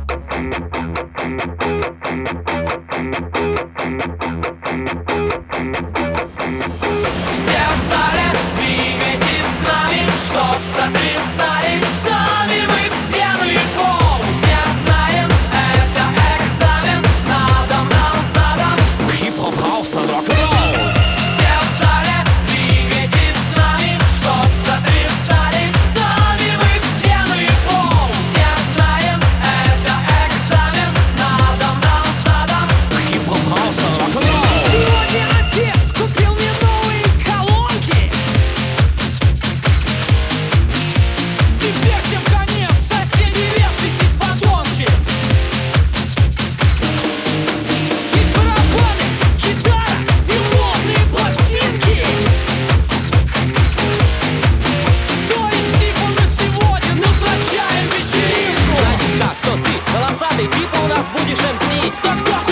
в зале, двигайтесь с нами, чтоб сотрясались сами мы стены и пол. Все знаем, это экзамен, надо нам задан Хип-хоп, хаус, рок-н-ролл. Все в зале, двигайтесь с нами, чтоб сотрясались сами мы стены и пол. Все знаем, это экзамен, надо нам задан Хип-хоп, хаус, рок-н-ролл. Сегодня отец купил мне новые колонки. Теперь всем конец, соседи, вешайтесь, подонки. Ведь барабаны, гитара и модные пластинки. То есть типа мы сегодня назначаем вечеринку. Значит так, кто ты? Волосатый, типа у нас будешь мсить. Так,